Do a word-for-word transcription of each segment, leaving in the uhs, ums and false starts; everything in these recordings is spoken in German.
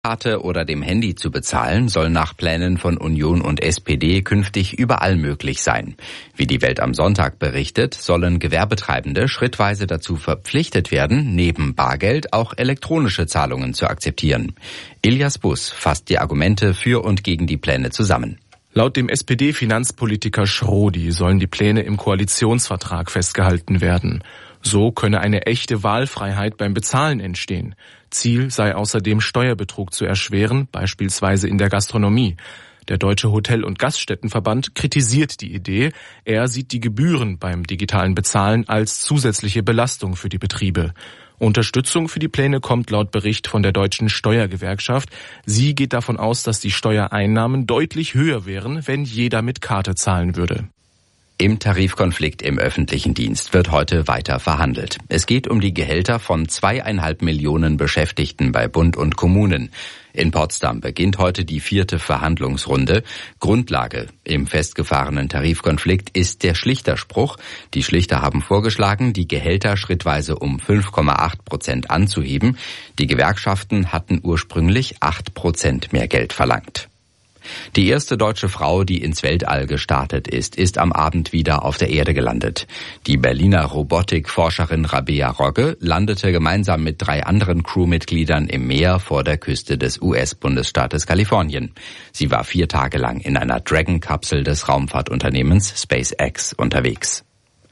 Karte oder dem Handy zu bezahlen, soll nach Plänen von Union und S P D künftig überall möglich sein. Wie die Welt am Sonntag berichtet, sollen Gewerbetreibende schrittweise dazu verpflichtet werden, neben Bargeld auch elektronische Zahlungen zu akzeptieren. Ilias Bus fasst die Argumente für und gegen die Pläne zusammen. Laut dem S P D-Finanzpolitiker Schrodi sollen die Pläne im Koalitionsvertrag festgehalten werden. So könne eine echte Wahlfreiheit beim Bezahlen entstehen. Ziel sei außerdem, Steuerbetrug zu erschweren, beispielsweise in der Gastronomie. Der Deutsche Hotel- und Gaststättenverband kritisiert die Idee. Er sieht die Gebühren beim digitalen Bezahlen als zusätzliche Belastung für die Betriebe. Unterstützung für die Pläne kommt laut Bericht von der Deutschen Steuergewerkschaft. Sie geht davon aus, dass die Steuereinnahmen deutlich höher wären, wenn jeder mit Karte zahlen würde. Im Tarifkonflikt im öffentlichen Dienst wird heute weiter verhandelt. Es geht um die Gehälter von zweieinhalb Millionen Beschäftigten bei Bund und Kommunen. In Potsdam beginnt heute die vierte Verhandlungsrunde. Grundlage im festgefahrenen Tarifkonflikt ist der Schlichterspruch. Die Schlichter haben vorgeschlagen, die Gehälter schrittweise um fünf Komma acht Prozent anzuheben. Die Gewerkschaften hatten ursprünglich acht Prozent mehr Geld verlangt. Die erste deutsche Frau, die ins Weltall gestartet ist, ist am Abend wieder auf der Erde gelandet. Die Berliner Robotikforscherin Rabea Rogge landete gemeinsam mit drei anderen Crewmitgliedern im Meer vor der Küste des U S-Bundesstaates Kalifornien. Sie war vier Tage lang in einer Dragon-Kapsel des Raumfahrtunternehmens SpaceX unterwegs.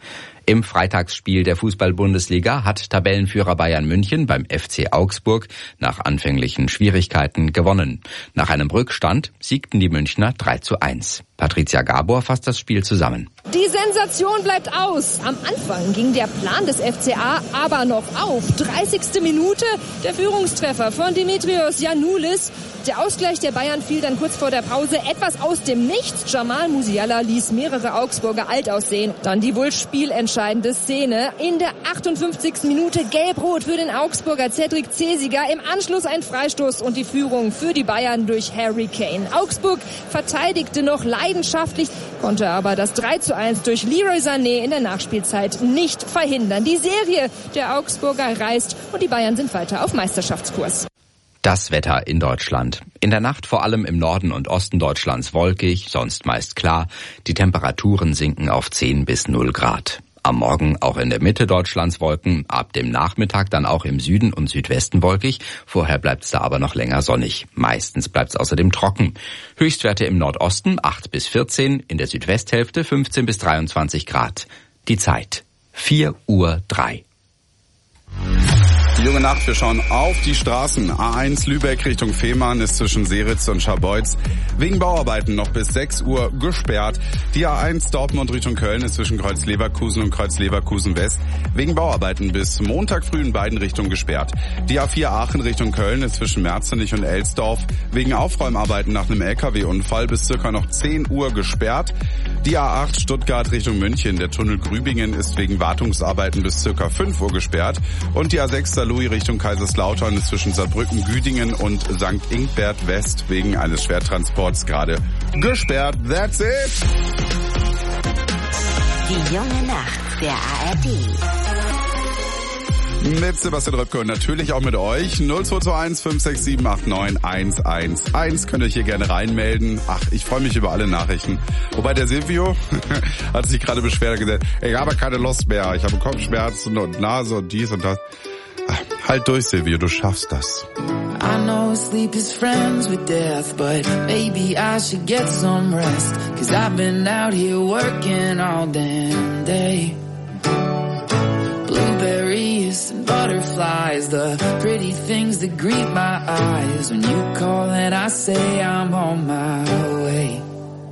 Im Freitagsspiel der Fußball-Bundesliga hat Tabellenführer Bayern München beim F C Augsburg nach anfänglichen Schwierigkeiten gewonnen. Nach einem Rückstand siegten die Münchner drei zu eins. Patricia Gabor fasst das Spiel zusammen. Die Sensation bleibt aus. Am Anfang ging der Plan des F C A aber noch auf. dreißigste Minute, der Führungstreffer von Dimitrios Giannoulis. Der Ausgleich der Bayern fiel dann kurz vor der Pause etwas aus dem Nichts. Jamal Musiala ließ mehrere Augsburger alt aussehen. Dann die wohl spielentscheidende Szene. In der achtundfünfzigsten Minute gelb-rot für den Augsburger Cedric Cesiger. Im Anschluss ein Freistoß und die Führung für die Bayern durch Harry Kane. Augsburg verteidigte noch leidenschaftlich, konnte aber das drei zu eins durch Leroy Sané in der Nachspielzeit nicht verhindern. Die Serie der Augsburger reißt und die Bayern sind weiter auf Meisterschaftskurs. Das Wetter in Deutschland. In der Nacht vor allem im Norden und Osten Deutschlands wolkig, sonst meist klar. Die Temperaturen sinken auf zehn bis null Grad. Am Morgen auch in der Mitte Deutschlands Wolken, ab dem Nachmittag dann auch im Süden und Südwesten wolkig. Vorher bleibt es da aber noch länger sonnig. Meistens bleibt es außerdem trocken. Höchstwerte im Nordosten acht bis vierzehn, in der Südwesthälfte fünfzehn bis dreiundzwanzig Grad. Die Zeit vier Uhr drei. Die junge Nacht, wir schauen auf die Straßen. A eins Lübeck Richtung Fehmarn ist zwischen Seritz und Scharbeutz wegen Bauarbeiten noch bis sechs Uhr gesperrt. Die A eins Dortmund Richtung Köln ist zwischen Kreuz Leverkusen und Kreuz Leverkusen West wegen Bauarbeiten bis Montag früh in beiden Richtungen gesperrt. Die A vier Aachen Richtung Köln ist zwischen Merzenich und Elsdorf wegen Aufräumarbeiten nach einem L K W-Unfall bis circa noch zehn Uhr gesperrt. Die A acht Stuttgart Richtung München, der Tunnel Grübingen ist wegen Wartungsarbeiten bis circa fünf Uhr gesperrt. Und die A sechs Louis Richtung Kaiserslautern ist zwischen Saarbrücken, Güdingen und Sankt Ingbert West wegen eines Schwertransports gerade gesperrt. That's it! Die junge Nacht der A R D. Mit Sebastian Röpke und natürlich auch mit euch. null zwei zwei eins fünf sechs sieben acht neun eins eins eins könnt ihr euch hier gerne reinmelden. Ach, ich freue mich über alle Nachrichten. Wobei der Silvio hat sich gerade beschwert und gesagt, ich habe keine Lust mehr, ich habe Kopfschmerzen und Nase und dies und das. Ach, halt durch, Silvio, du schaffst das. I know sleep is friends with death, but maybe I should get some rest, 'cause I've been out here working all damn day. Blueberries and butterflies, the pretty things that greet my eyes. When you call and I say I'm on my way.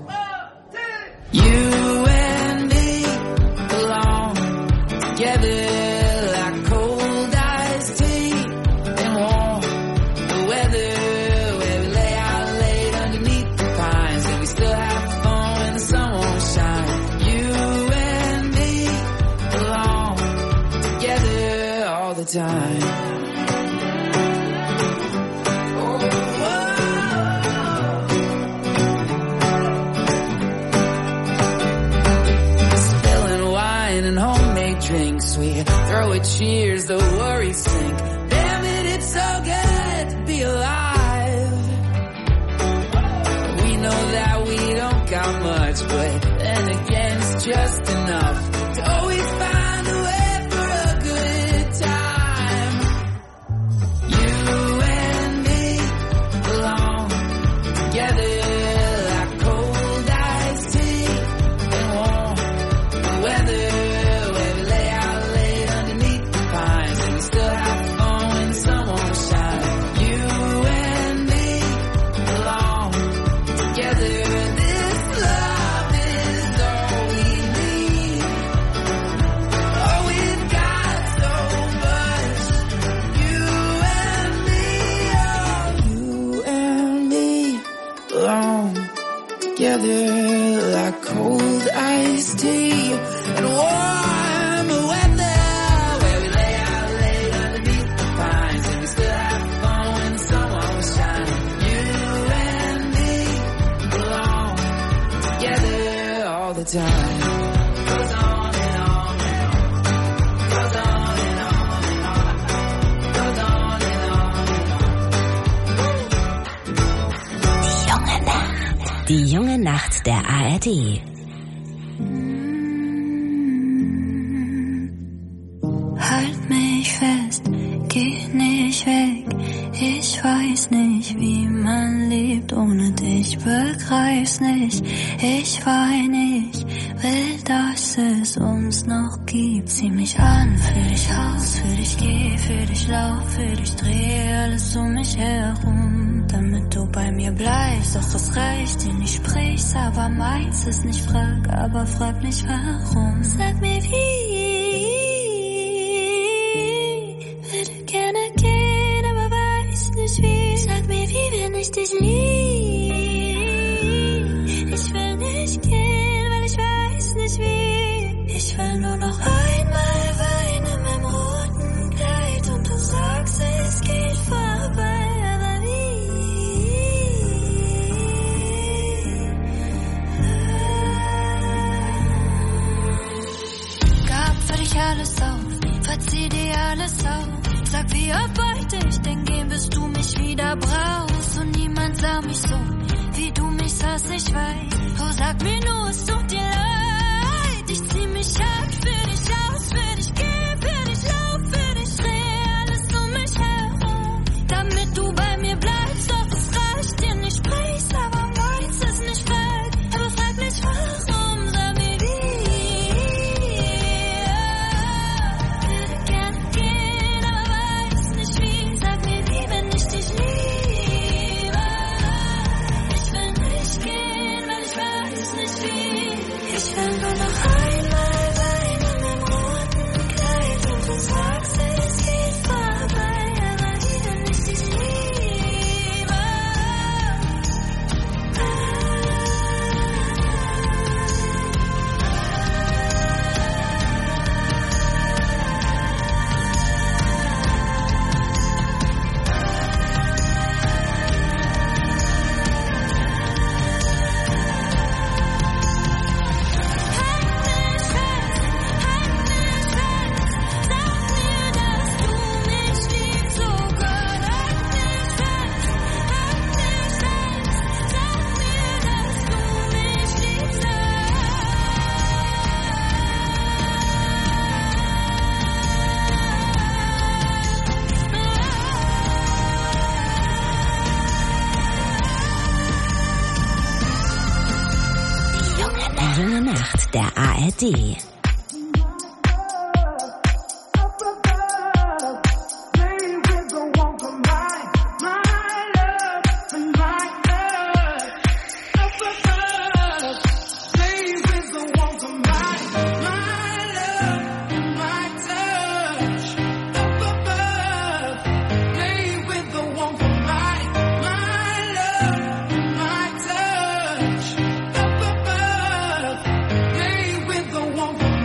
You and me belong together. Time. Spilling wine and homemade drinks, we throw a cheers, the worries sink. Damn it, it's so good to be alive. how much, but then again it's just enough to always find a way for a good time. You and me belong together like cold iced tea and warm weather. Where we lay out late underneath the pines and we still have fun when the sun won't shine. You and me belong together. This love is all we need. Oh, we've got so much. You and me, oh, you and me belong together like cold iced tea and warm weather. Where we lay out late underneath the pines and we still have fun when the sun won't shine. You and me belong together all the time. Goes on and on and on. Goes on and on and on. Goes on and on and on. Die junge Nacht der A R D. Halt mich fest, geh nicht weg. Ich weiß nicht, wie man lebt ohne dich. Begreif's nicht, ich wein nicht. Will, dass es uns noch gibt. Zieh mich an, für dich aus, für dich geh, für dich lauf, für dich dreh alles um mich herum, damit du bei mir bleibst. Doch es reicht dir nicht, sprich's, aber meins es nicht. Frag, aber frag nicht warum. Sag mir wie. Würde gerne gehen, aber weiß nicht wie. Sag mir wie, wenn ich dich lieb. Ich will nicht gehen, weil ich weiß nicht wie. Ich will nur noch einmal weinen in meinem roten Kleid und du sagst, es geht vorbei, aber wie? Gab für dich alles auf, verzieh dir alles auf. Sag, wie oft wollte ich denn gehen, bis du mich wieder brauchst. Und niemand sah mich so, wie du mich sahst, ich weiß. Oh, sag mir nur, es tut dir leid. Ich zieh mich ab, für dich aus, für dich geh, für dich lauf, für dich dreh alles um mich herum, damit du bei mir bleibst. Doch es reicht dir nicht, sprichst, aber meins es nicht weg. Aber frag nicht warum, sag mir wie. Würde gerne gehen, aber weiß nicht wie. Sag mir wie, wenn ich dich liebe. Ich will nicht gehen, weil ich weiß nicht wie. Ich will nur noch einmal weinen in meinem roten Kleid und du sagst, es geht vorbei, aber wie, wenn ich dich liebe. Die junge Nacht der A R D. With the one for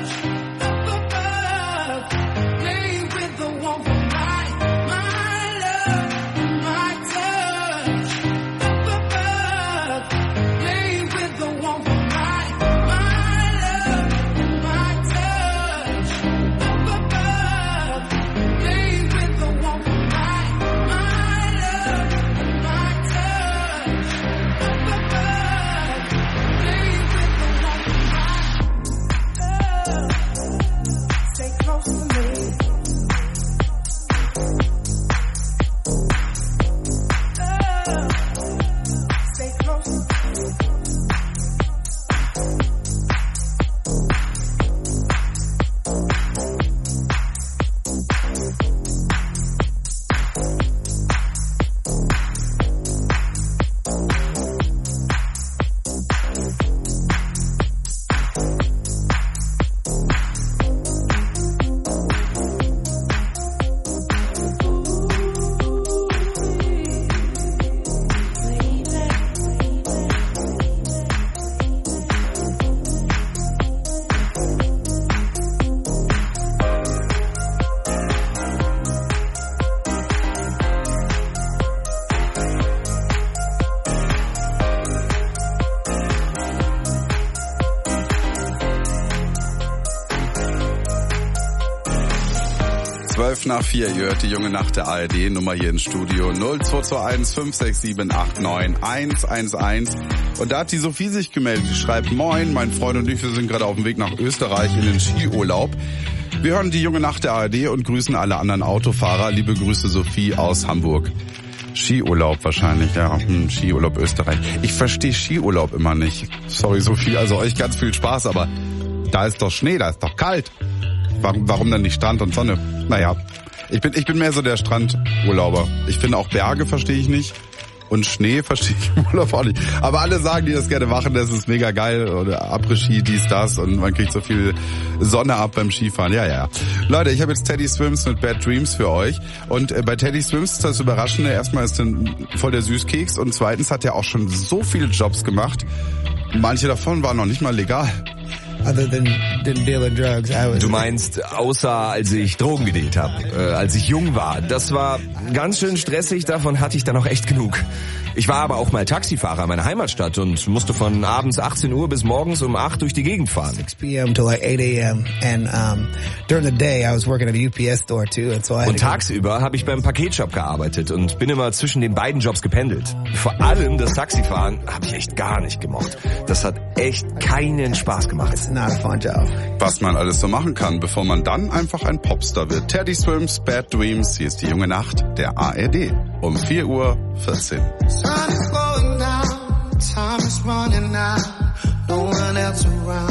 zwölf nach vier, ihr hört die junge Nacht der A R D, Nummer hier ins Studio null zwei zwei eins fünf sechs sieben acht neun eins eins eins. Und da hat die Sophie sich gemeldet, die schreibt: Moin, mein Freund und ich, wir sind gerade auf dem Weg nach Österreich in den Skiurlaub. Wir hören die junge Nacht der A R D und grüßen alle anderen Autofahrer. Liebe Grüße, Sophie aus Hamburg. Skiurlaub wahrscheinlich, ja, hm, Skiurlaub Österreich. Ich verstehe Skiurlaub immer nicht. Sorry Sophie, also euch ganz viel Spaß, aber da ist doch Schnee, da ist doch kalt. Warum, warum dann nicht Strand und Sonne? Naja, ich bin, ich bin mehr so der Strandurlauber. Ich finde auch Berge verstehe ich nicht. Und Schnee verstehe ich im Urlaub auch nicht. Aber alle sagen, die das gerne machen, das ist mega geil. Oder Après-Ski, dies, das. Und man kriegt so viel Sonne ab beim Skifahren. Ja, ja. Leute, ich habe jetzt Teddy Swims mit Bad Dreams für euch. Und bei Teddy Swims ist das Überraschende. Erstmal ist er voll der Süßkeks. Und zweitens hat er auch schon so viele Jobs gemacht. Manche davon waren noch nicht mal legal. Other than, than dealing drugs, I was... Du meinst, außer als ich Drogen gedealt habe, äh, als ich jung war. Das war ganz schön stressig, davon hatte ich dann auch echt genug. Ich war aber auch mal Taxifahrer in meiner Heimatstadt und musste von abends achtzehn Uhr bis morgens um acht durch die Gegend fahren. six p.m. to like eight a.m. and um, during the day I was working at a U P S store too. And so I und tagsüber habe ich beim Paketshop gearbeitet und bin immer zwischen den beiden Jobs gependelt. Vor allem das Taxifahren habe ich echt gar nicht gemocht. Das hat echt keinen Spaß gemacht. It's not a fun job. Was man alles so machen kann, bevor man dann einfach ein Popstar wird. Teddy Swims, Bad Dreams, hier ist die junge Nacht der A R D um vier Uhr vierzehn. Sun is going down, time is running out, no one else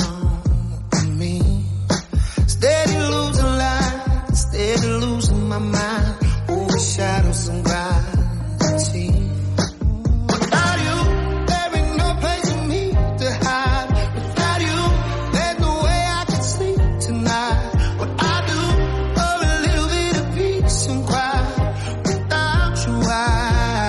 around me. Steady losing light, steady losing my mind, over shadows and gravity. Without you, there ain't no place for me to hide. Without you, there's no way I can sleep tonight. What I do for a little bit of peace and quiet. Without you, I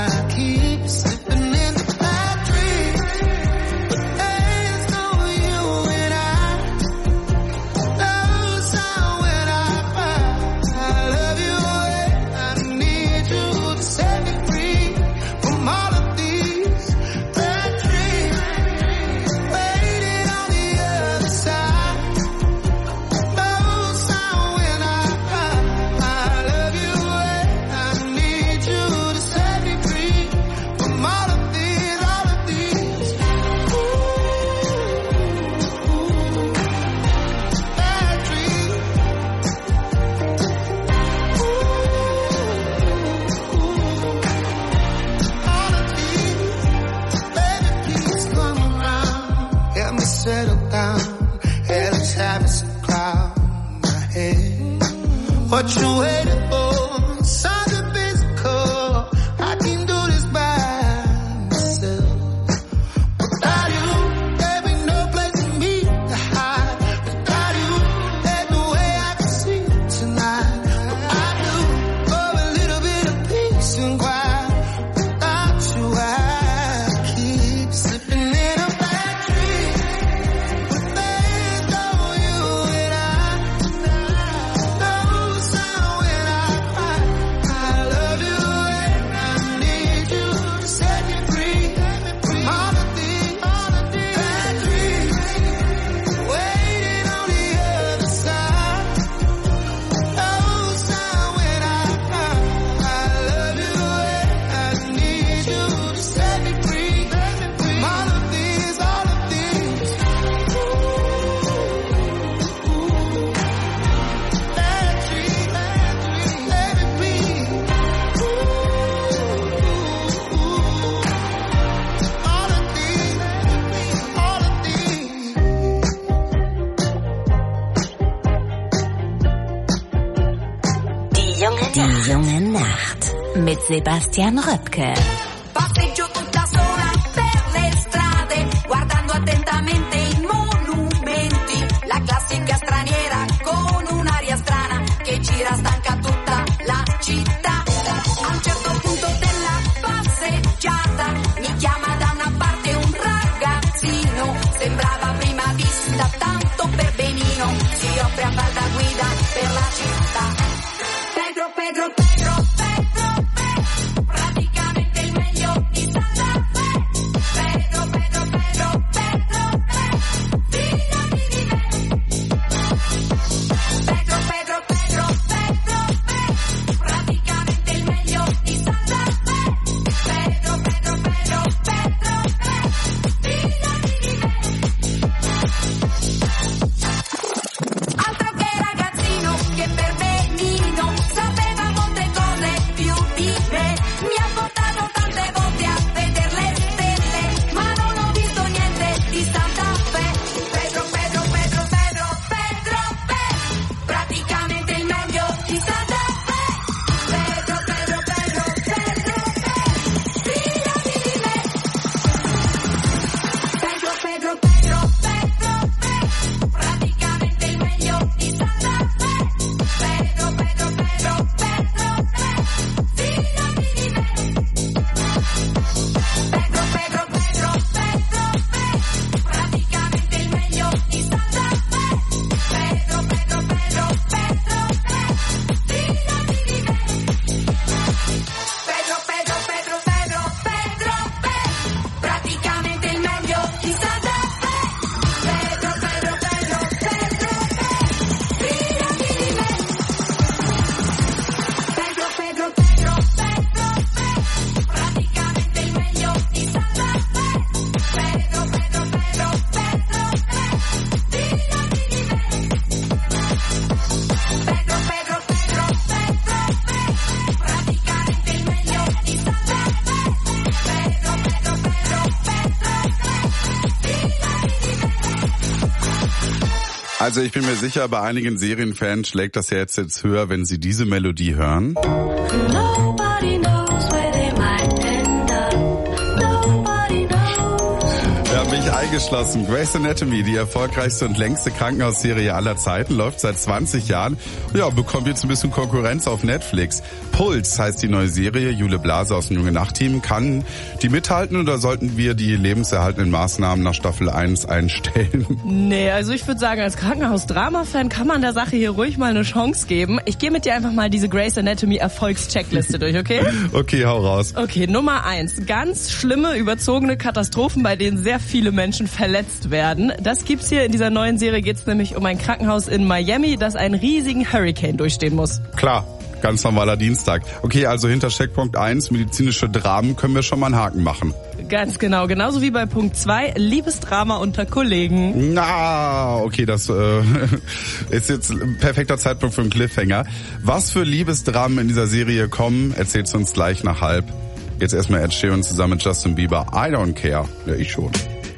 what you waiting for? Something physical. I can do this by myself. Without you, there ain't no place for me to hide. Without you, there's no way I can sleep tonight. What I do for a little bit of peace and quiet. Without you, I keep slipping in a bad dream. But there's no you and I. Die junge Nacht mit Sebastian Röpke. Passeggio tutta sola per le strade, guardando attentamente i monumenti. La classica straniera con un'aria strana che gira stanca tutta la città. A un certo punto della passeggiata mi chiama da una parte un ragazzino. Sembrava a prima vista tanto per benino. Si offre a far da guida per la città. Pedro, Pedro, Pedro, Pedro, Pedro, praticamente il meglio di Santa Fe. Pedro, Pedro, Pedro, Pedro, Pedro, fidati di me. Pedro, Pedro, Pedro, Pedro, Pedro, praticamente il meglio di Santa Fe. Pedro, Pedro, Pedro, Pedro, Pedro, fidati di me. Altro che ragazzino che per benino sapeva molte cose più di me. Mi ha portato tante volte a vedere le stelle, ma non ho visto niente di Santa Fe. Pedro, Pedro, Pedro, Pedro, Pedro, Pedro, praticamente il meglio di Santa Fe. Pedro, Pedro, Pedro, Pedro, Pedro, fidati di me. Pedro, Pedro, Pedro, Pedro, Pedro, praticamente il meglio di Santa Fe. Pedro, Pedro, Pedro, Pedro, Pedro, fidati di me. Pedro, Pedro, Pedro, Pedro, Pedro, praticamente il meglio di Santa Fe. Pedro, Pedro, Pedro, Pedro, Pedro, fidati di me. Pedro, Pedro, Pedro, Pedro, Pedro, Pedro, praticamente il meglio di Santa Fe. Pedro, Pedro, Pedro, Pedro, Pedro, fidati di me. Pedro, Pedro, Pedro, Pedro, Pedro, praticamente il meglio di Santa Fe. Pedro, Pedro, Pedro, Pedro, Pedro, fidati di me. Pedro, Pedro, Pedro, Pedro, Pedro, praticamente il meglio di Santa Fe. Pedro, Pedro, Pedro, Pedro, Pedro, fidati di me. Also ich bin mir sicher, bei einigen Serienfans schlägt das Herz jetzt höher, wenn sie diese Melodie hören. Nobody knows where they might end up. Nobody knows. Ja, mich eingeschlossen. Grey's Anatomy, die erfolgreichste und längste Krankenhausserie aller Zeiten, läuft seit zwanzig Jahren. Ja, bekommt jetzt ein bisschen Konkurrenz auf Netflix. Puls heißt die neue Serie. Jule Blase aus dem Junge Nacht-Team. Kann die mithalten oder sollten wir die lebenserhaltenden Maßnahmen nach Staffel eins einstellen? Nee, also ich würde sagen, als Krankenhaus-Drama-Fan kann man der Sache hier ruhig mal eine Chance geben. Ich gehe mit dir einfach mal diese Grey's Anatomy Erfolgscheckliste durch, okay? Okay, hau raus. Okay, Nummer eins. Ganz schlimme, überzogene Katastrophen, bei denen sehr viele Menschen verletzt werden. Das gibt's hier in dieser neuen Serie. Geht's nämlich um ein Krankenhaus in Miami, das einen riesigen Hurricane durchstehen muss. Klar. Ganz normaler Dienstag. Okay, also hinter Checkpunkt eins, medizinische Dramen, können wir schon mal einen Haken machen. Ganz genau, genauso wie bei Punkt zwei, Liebesdrama unter Kollegen. Na, okay, das äh, ist jetzt ein perfekter Zeitpunkt für einen Cliffhanger. Was für Liebesdramen in dieser Serie kommen, erzählst du uns gleich nach halb. Jetzt erstmal Ed Sheeran zusammen mit Justin Bieber. I don't care. Ja, ich schon.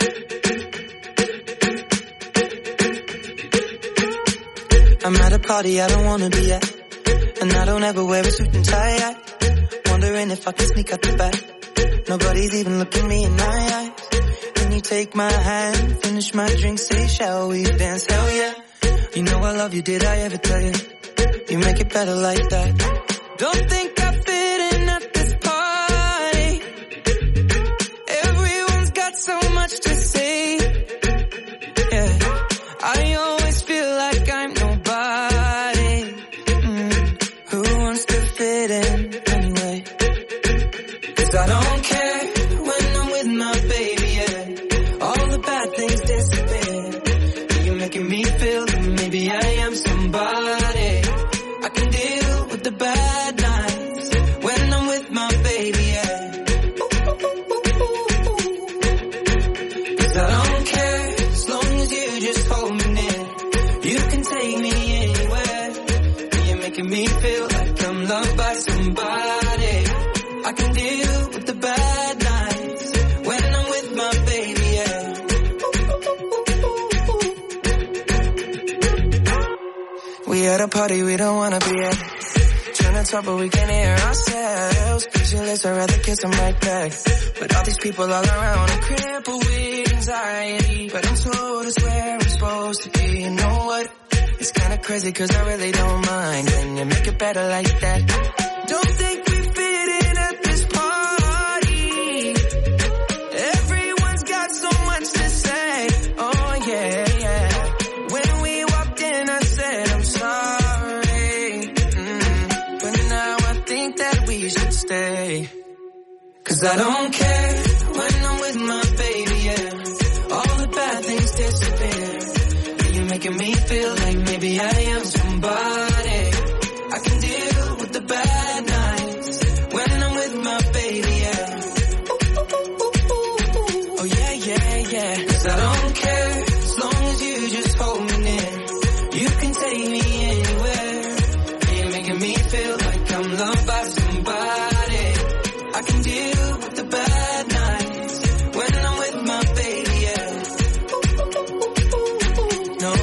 I'm at a party I don't wanna be at. And I don't ever wear a suit and tie. I wondering if I can sneak out the back. Nobody's even looking me in my eyes. Can you take my hand, finish my drink, say shall we dance? Hell yeah. You know I love you, did I ever tell you? You make it better like that. Don't think I fit in at this party. Everyone's got so much to say. Yeah, I always feel like I'm nobody. Mm. Who wants to fit in anyway? 'Cause I don't care when I'm with my baby, yeah. All the bad things disappear. You're making me feel that maybe I am somebody. I can deal with the bad nights when I'm with my baby, yeah. 'Cause I don't care as long as you just hold me near. You can take me anywhere. You're making me feel like I'm loved by somebody. I can deal with the bad nights when I'm with my baby, yeah. We at a party we don't wanna be at. Trying to wanna talk, but we can't hear ourselves. Pictureless, I'd rather kiss them right back. But all these people all around, I'm crippled with anxiety. But I'm told it's where I'm supposed to be. You know what? It's kinda crazy cause I really don't mind. Can you make it better like that? Don't think we fit in at this party. Everyone's got so much to say. Oh yeah, yeah. When we walked in I said I'm sorry. Mm. But now I think that we should stay. Cause I don't care when I'm with my baby, yeah. All the bad things disappear. You're making me feel like maybe I am somebody. I can deal with the bad nights when I'm with my baby, yeah. Oh yeah, yeah, yeah. Cause I don't care as long as you just hold me near. You can take me anywhere. You're making me feel like I'm loved by somebody. I can deal with the bad nights when I'm with my baby, yeah. No,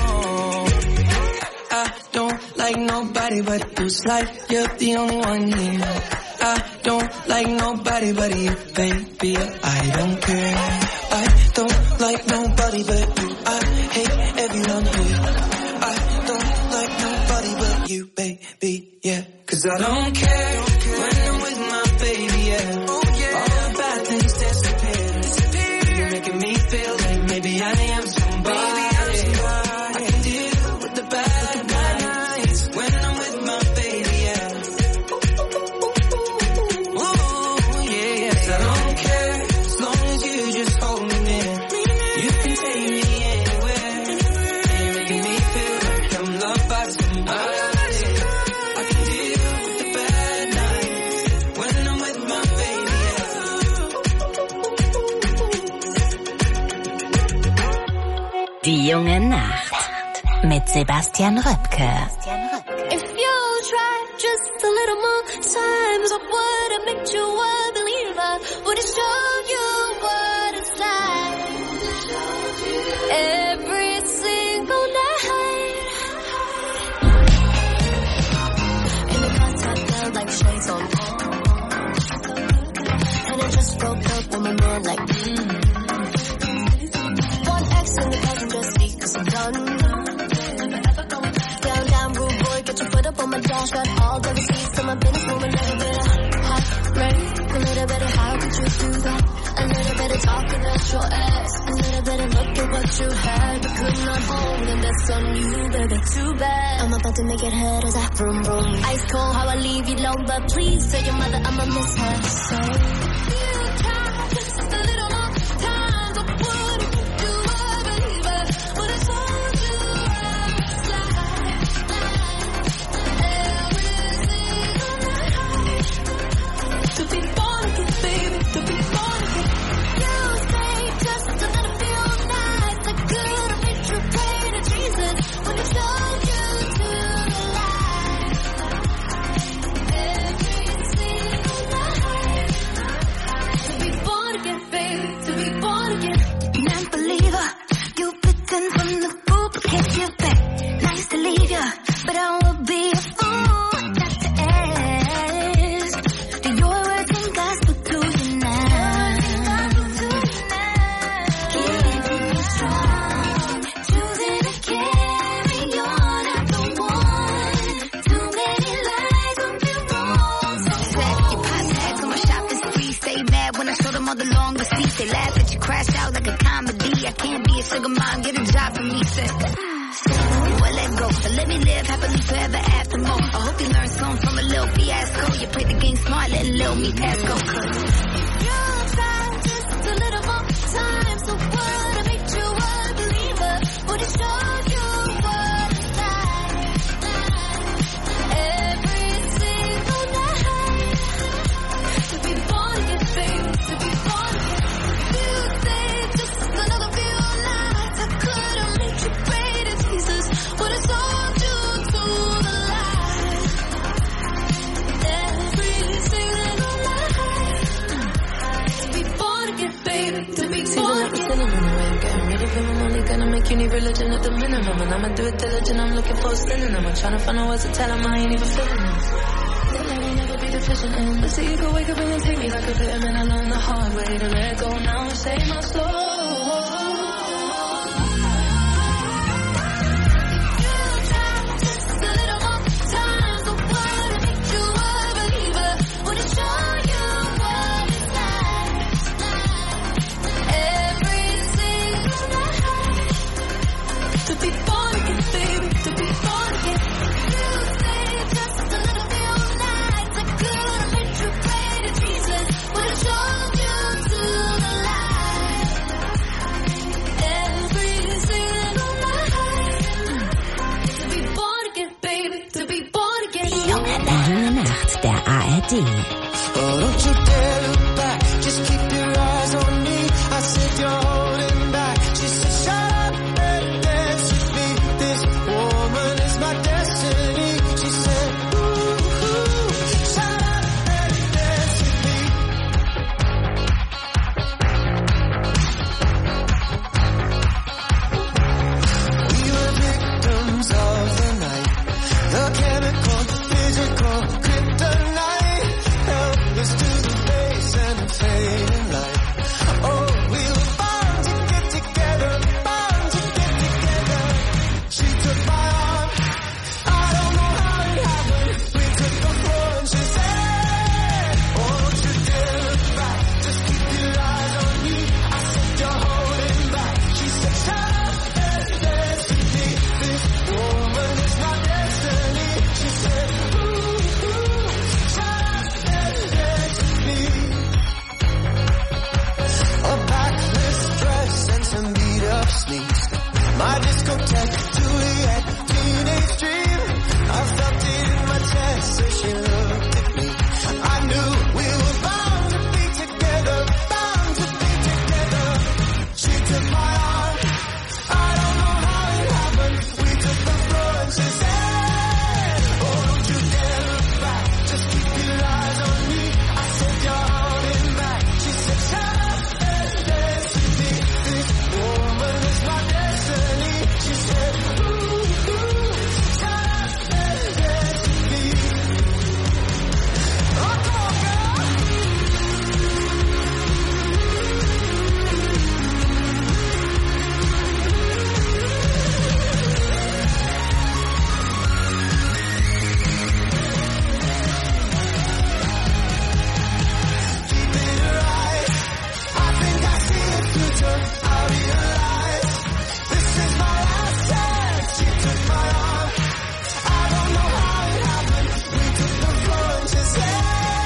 I don't like nobody but you. It's like you're the only one here. I don't like nobody but you, baby. I don't care. I don't like nobody but you. I hate everyone here. I don't like nobody but you, baby, yeah. Cause I don't care when I'm with my baby, yeah. All the bad things disappear. You're making me feel like maybe I am somebody. I can deal with the bad nights when I'm with my baby, yeah. Ooh, yeah, yeah. 'Cause I don't care as long as you just hold me near. You can take me anywhere. You're making me feel like I'm loved by somebody. I can deal with the bad nights when I'm with my baby, yeah. Die junge Nacht mit Sebastian Röpke. If you try just a little more times, what would have made you a believer? Would it show you what it's like? Every single night. In the contact felt like shades on. And I just broke up with my man like mm. One X in the passenger seat 'cause I'm done. Down, down, rude boy, get your foot up on my dash. Got all the receipts to my business, move a little bit of hot rain. A little bit of how could you do that? A little bit of talking at your ass. A little bit of look at what you had, but could not hold, and that's on you, baby, too bad. I'm about to make it hurt as I vroom vroom. Ice cold, how I leave you alone, but please tell your mother I'ma miss her. So you try just a little more time, so what if you were a believer? Would it show you it's like every single night to be born again, baby, to be born again. You say just a little few nights I could have made you pray to Jesus when He showed you to the light. Every single night to be born again, baby, to be born again. Non-believer, you pretend from the fool, but can't you back? Nice to leave ya, but I would be a fool not to ask. Do your words and gospel to you now? Keeping me strong, choosing to carry on. I don't want too many lies on me wrong. So set your pop tags on my shopping spree. Stay mad when I show them all the long receipts. They laugh at you, crash out like a comedy. I can't be a sugar mom, get a job for me, said. Well, let go, but let me live happily forever after more. I hope you learn something from a little fiasco. You played the game smart, letting little me pass go. You try just a little more time, so what I made you a believer? Would it show you what it's like? Every single night to be born again, baby, to be born again. You say just another few nights I could have made you pray to Jesus. Would it show you to the light? Every single night to be born again, baby, to be born again. Getting ready for my money, gonna make you need religion at the minimum. And I'ma do it diligent, I'm looking for a synonym. I'm trying to find out what to tell him, I ain't even feeling this. decision in. Let's see you could wake up and then take me like a vitamin. I learned the hard way to let go now and save my soul. Junge Nacht der A R D. Oh, don't you dare look back, just keep your eyes on me. I said you're holding back. She said shut up and dance with me. This woman is my destiny. She said ooh, ooh, shut up and dance with me. We were victims of the night, the chemical, physical, kryptonite, helpless to the face and the fading light. Oh, we were bound to get together, bound to get together. She took my arm, I don't know how it happened. We took the floor and she said, oh, don't you dare look back, just keep your eyes on me. I said you're holding back. She said shut up and dance with me. This woman is my destiny. She said ooh, ooh, shut up and dance with me. A backless dress and some beat up sneaks. My discotheque, Juliet, teenage dream. I felt it in my chest as she looked at me. I knew we were bound to be together, bound to be together. She took my arm, I don't know how it happened. We took the floor and she said, oh, don't you dare look back, just keep your eyes on me. I said you're holding back. She said shut up and dance with me. This woman is my destiny. She said ooh, ooh, shut up and dance with me. Oh, come on, girl. Keep it right. I think I see the future. I realize this is my last chance. She took my arm. I don't know how it happened. We took the floor and she said,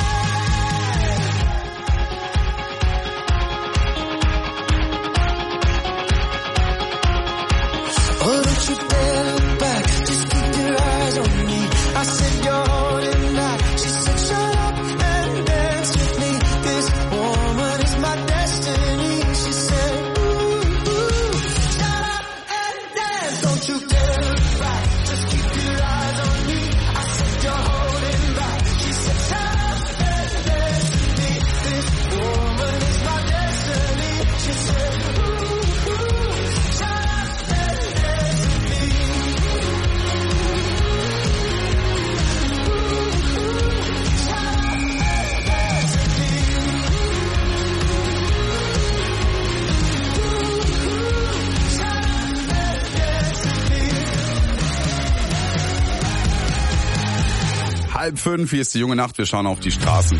oh, don't you dare look back. Just keep your eyes on me. I said you're holding back. She said shut up and dance with me. This woman is my destiny. She said ooh, ooh, shut up and dance. Don't you dare look back. Just keep your eyes on me. I said you're holding back. She said shut up and dance with me. This woman is my destiny. She said ooh, ooh, shut up and dance with me. Halb fünf, hier ist die junge Nacht, wir schauen auf die Straßen.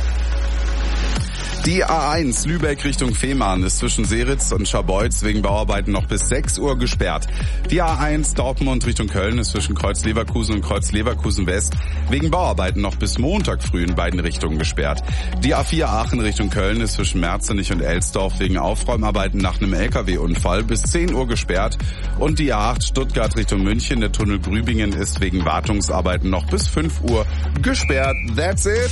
Die A eins Lübeck Richtung Fehmarn ist zwischen Seritz und Scharbeutz wegen Bauarbeiten noch bis sechs Uhr gesperrt. Die A eins Dortmund Richtung Köln ist zwischen Kreuz Leverkusen und Kreuz Leverkusen West wegen Bauarbeiten noch bis Montag früh in beiden Richtungen gesperrt. Die A vier Aachen Richtung Köln ist zwischen Merzenich und Elsdorf wegen Aufräumarbeiten nach einem L K W-Unfall bis zehn Uhr gesperrt. Und die A acht Stuttgart Richtung München, der Tunnel Grübingen, ist wegen Wartungsarbeiten noch bis fünf Uhr gesperrt. That's it!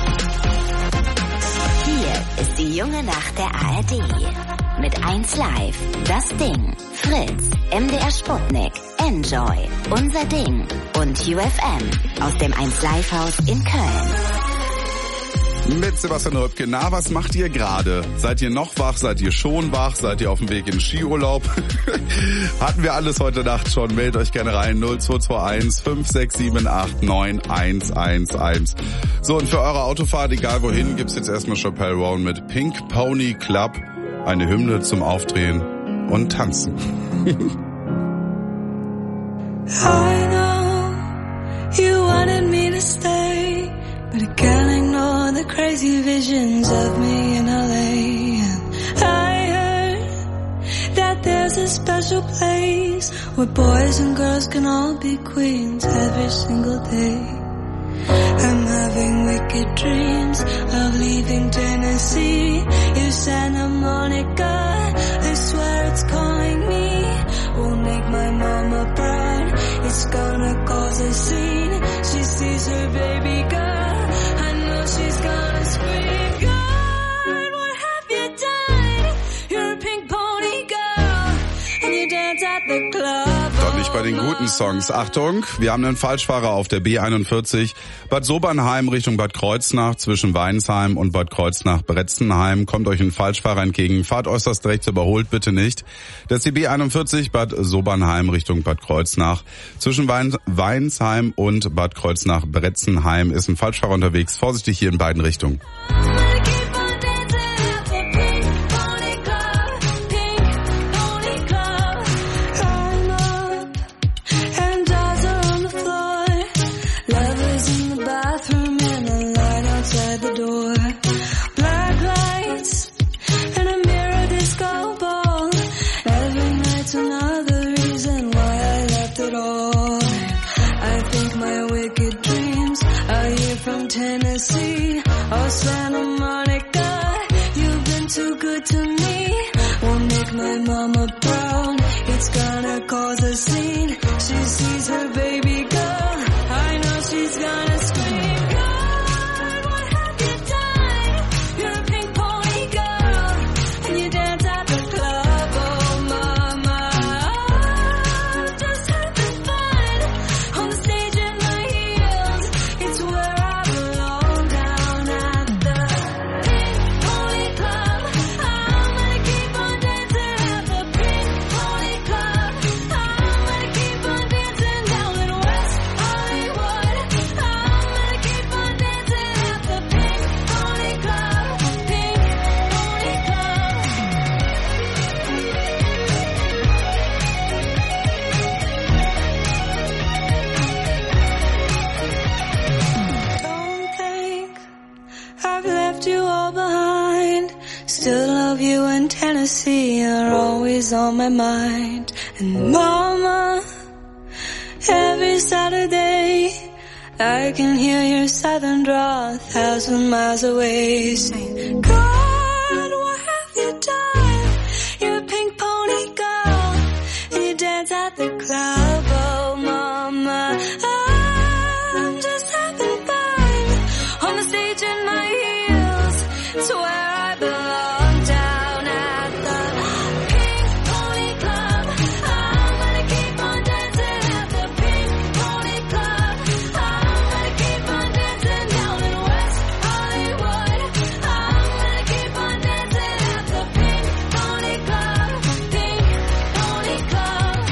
Hier ist die junge Nacht der A R D. Mit eins Live, Das Ding, Fritz, M D R Sputnik, Enjoy, Unser Ding und U F M aus dem eins Live Haus in Köln. Mit Sebastian Röpke. Na, was macht ihr gerade? Seid ihr noch wach? Seid ihr schon wach? Seid ihr auf dem Weg in Skiurlaub? Hatten wir alles heute Nacht schon. Meldet euch gerne rein. null zwei zwei eins fünf sechs sieben acht neun eins eins eins. So, und für eure Autofahrt, egal wohin, gibt's jetzt erstmal Chappelle Roan mit Pink Pony Club. Eine Hymne zum Aufdrehen und Tanzen. I know you wanted me to stay, but I can't ignore the crazy visions of me in L A. And I heard that there's a special place where boys and girls can all be queens every single day. I'm having wicked dreams of leaving Tennessee. You Santa Monica, I swear it's calling me. Won't make my mama proud. It's gonna cause a scene. She sees her baby girl. I know she's gonna scream. God, what have you done? You're a pink pony girl, and you dance at the club. Doch nicht bei den guten Songs. Achtung, wir haben einen Falschfahrer auf der B einundvierzig. Bad Sobernheim Richtung Bad Kreuznach, zwischen Weinsheim und Bad Kreuznach-Bretzenheim. Kommt euch ein Falschfahrer entgegen. Fahrt äußerst rechts, überholt bitte nicht. Das ist die B einundvierzig, Bad Sobernheim Richtung Bad Kreuznach. Zwischen Wein- Weinsheim und Bad Kreuznach-Bretzenheim ist ein Falschfahrer unterwegs. Vorsichtig hier in beiden Richtungen. Tennessee, oh Santa Monica, you've been too good to me. Won't make my mama proud. It's gonna cause a scene. She sees her baby girl. I know she's gonna scream. God, what have you done? You're a pink pony girl, and you dance at the club. Oh mama, I'm just having fun on the stage in my heels. It's where I belong, down at the Pink Pony Club. I'm gonna keep on dancing at the Pink Pony Club. I'm gonna keep on dancing down in West Hollywood. I'm gonna keep on dancing at the Pink Pony Club. Pink Pony Club. Don't think I've left you all behind. Still love you in Tennessee. You're always on my mind. And mama, every Saturday I can hear your southern drawl a thousand miles away, saying, God, what have you done? You're a pink pony girl, and you dance at the club. Oh mama, I'm just having fun on the stage in my heels. It's where I belong, down at the Pink Pony Club. I'm gonna keep on dancing at the Pink Pony Club. I'm gonna keep on dancing down in West Hollywood. I'm gonna keep on dancing at the Pink Pony Club. Pink Pony Club.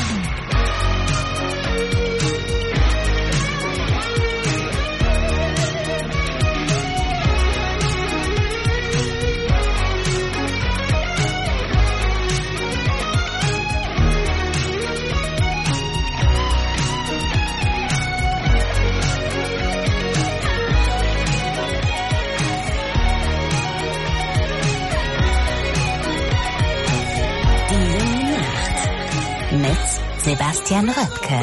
Die junge Nacht mit Sebastian Röpke.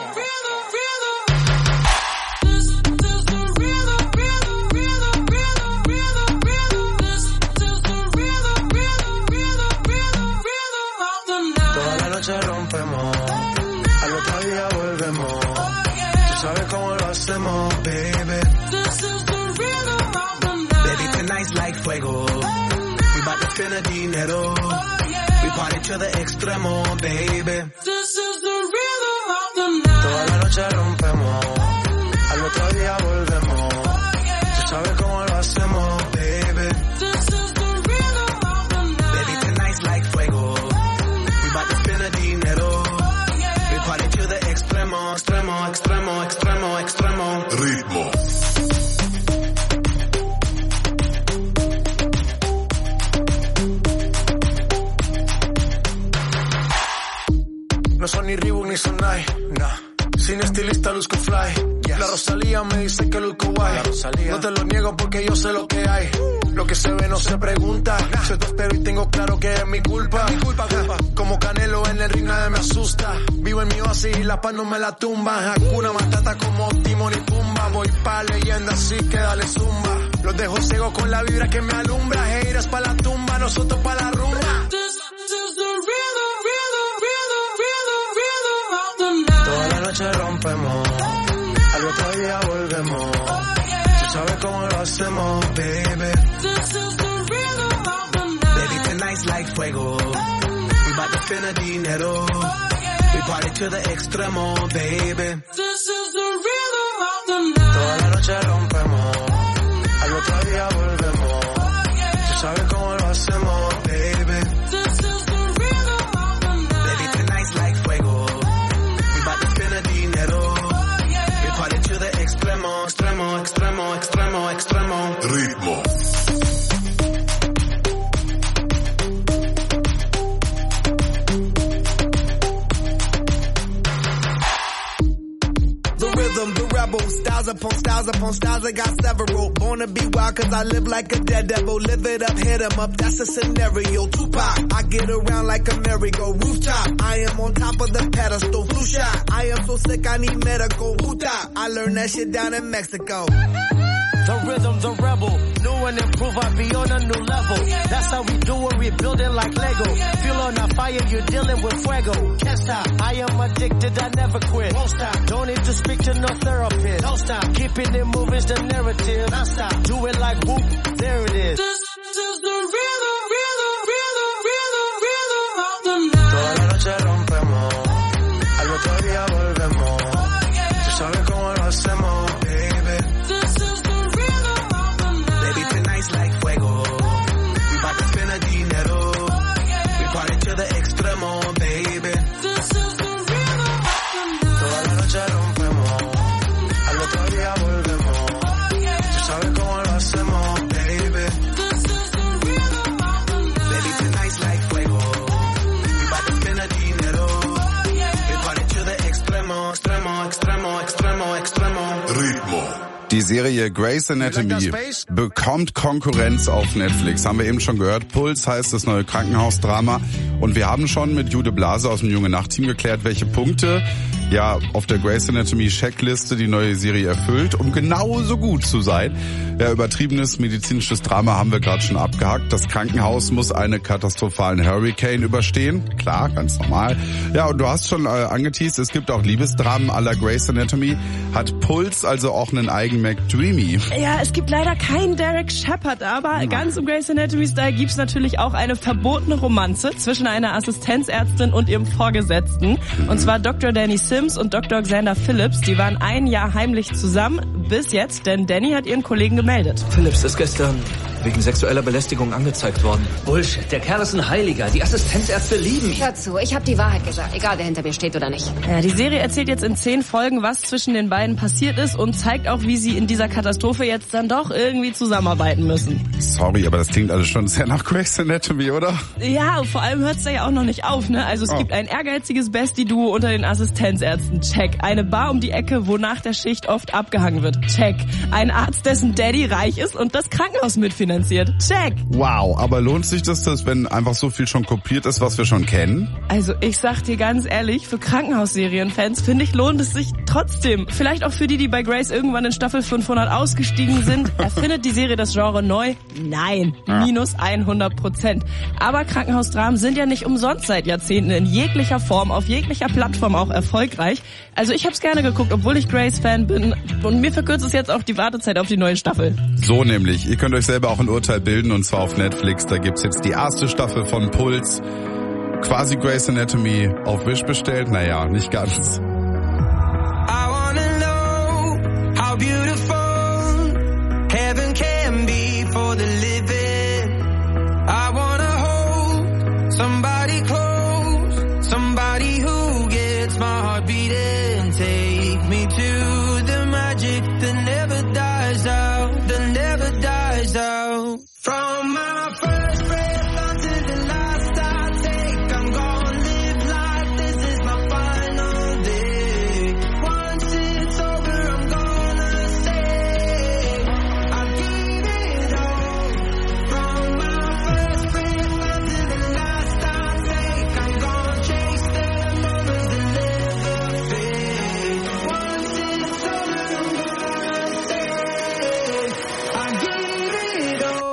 Toda la noche rompemos, al otro día volvemos. Tú sabes cómo lo hacemos, baby. Baby, tonight's like fuego. We bout to spend the dinero. We party to the extremo, baby. Toda la noche rompemos, al otro día volvemos. Tú sabes cómo lo hacemos. extremo, extremo, extremo, extremo. Ritmo. No son ni Reebok ni Sonai, nah. Sin estilista luzco fly. Yes. La Rosalía me dice que luzco guay. No te lo niego porque yo sé lo que hay. Lo que se ve no se pregunta. Nah. Yo te espero y tengo claro que es mi culpa. Es mi culpa, culpa. Como Canelo en el ring nadie me asusta. Vivo en mi oasis y la paz no me la tumba. Hakuna Matata como Timon y Pumba. Voy pa' leyenda así que dale zumba. Los dejo ciego con la vibra que me alumbra. Heiras pa' la tumba, nosotros pa' la rumba. Toda la noche rompemos, al otro día volvemos. Tú sabes cómo lo hacemos, baby. Baby, tonight's like fuego. We bout to spend the dinero. We party to the extremo, baby. Toda la noche rompemos, al otro día volvemos. Tú sabes cómo lo hacemos, baby. Baby, tonight's like fuego. Dinero. We party to the extremo, extremo, extremo, extremo, extremo. Ritmo. The rhythm, the rebel, styles upon styles upon styles, I got several. Born to be wild cause I live like a dead devil. Live it up, hit 'em up, that's a scenario. Tupac, I get around like a merry-go. Rooftop, I am on top of the pedestal. Flu shot, I am so sick I need medical. Hoota, I learned that shit down in Mexico. The rhythm, the rebel, new and improve, I be on a new level. That's how we do it, we build it like Lego. Feel on a fire, you're dealing with fuego. Can't stop, I am addicted, I never quit. Won't stop, don't need to speak to no therapist. Don't stop, keeping it moving's the narrative. Non stop, do it like whoop, there it is. This is the rhythm, rhythm, rhythm, rhythm, rhythm of the night. Toda la noche rompemos, al otro día volvemos. Tú sabes cómo lo hacemos, baby. Like fuego, we bout to spend the dinero. We party to the extremo, baby. Toda la noche rompemos, al otro día volvemos. Tú sabes cómo lo hacemos, baby. Baby, tonight's like fuego. We bout to spend the dinero. We party to the extremo, extremo, extremo, extremo, extremo. Ritmo. Die Serie Grey's Anatomy bekommt Konkurrenz auf Netflix. Haben wir eben schon gehört. Puls heißt das neue Krankenhausdrama. Und wir haben schon mit Jude Blase aus dem Junge Nacht Team geklärt, welche Punkte ja auf der Grey's Anatomy Checkliste die neue Serie erfüllt, um genauso gut zu sein. Ja, übertriebenes medizinisches Drama haben wir gerade schon abgehakt. Das Krankenhaus muss einen katastrophalen Hurricane überstehen. Klar, ganz normal. Ja, und du hast schon äh, angeteased, es gibt auch Liebesdramen à la Grey's Anatomy. Hat Puls also auch einen eigenen McDreamy? Ja, es gibt leider keinen Derek Shepherd, aber ja. Ganz im Grey's Anatomy-Style gibt's natürlich auch eine verbotene Romanze zwischen einer Assistenzärztin und ihrem Vorgesetzten. Mhm. Und zwar Doktor Danny Sims und Doktor Xander Phillips. Die waren ein Jahr heimlich zusammen, bis jetzt, denn Danny hat ihren Kollegen gemeldet. Phillips ist gestern wegen sexueller Belästigung angezeigt worden. Bullshit, der Kerl ist ein Heiliger. Die Assistenzärzte lieben ihn. Hör zu, ich habe die Wahrheit gesagt, egal wer hinter mir steht oder nicht. Ja, die Serie erzählt jetzt in zehn Folgen, was zwischen den beiden passiert ist und zeigt auch, wie sie in dieser Katastrophe jetzt dann doch irgendwie zusammenarbeiten müssen. Sorry, aber das klingt alles schon sehr nach Grey's Anatomy, oder? Ja, vor allem hört's da ja auch noch nicht auf, ne? Also es oh. gibt ein ehrgeiziges Bestie-Duo unter den Assistenzärzten. Check. Eine Bar um die Ecke, wo nach der Schicht oft abgehangen wird. Check. Ein Arzt, dessen Daddy reich ist und das Krankenhaus mitfinanziert. Check. Wow, aber lohnt sich das, das, wenn einfach so viel schon kopiert ist, was wir schon kennen? Also ich sag dir ganz ehrlich, für Krankenhausserienfans finde ich, lohnt es sich trotzdem. Vielleicht auch für die, die bei Grace irgendwann in Staffel fünfhundert ausgestiegen sind. Erfindet die Serie das Genre neu? Nein, ja. minus hundert Prozent. Aber Krankenhausdramen sind ja nicht umsonst seit Jahrzehnten in jeglicher Form, auf jeglicher Plattform auch erfolgreich. Also ich hab's gerne geguckt, obwohl ich Grace-Fan bin. Und mir verkürzt es jetzt auch die Wartezeit auf die neue Staffel. So nämlich. Ihr könnt euch selber auch ein Urteil bilden, und zwar auf Netflix. Da gibt's jetzt die erste Staffel von Puls. Quasi Grey's Anatomy auf Wish bestellt. Naja, nicht ganz. I wanna know how beautiful heaven can be for the living. I wanna hold somebody close, somebody who gets my heart beating. Take me me to the magic that never dies out, that never dies out. From my first breath until the last I take, I'm gonna live like this is my final day. Once it's over, I'm gonna say I gave it all. From my first breath until the last I take, I'm gonna chase the moments that never fade. Once it's over, I'm gonna say I gave it all.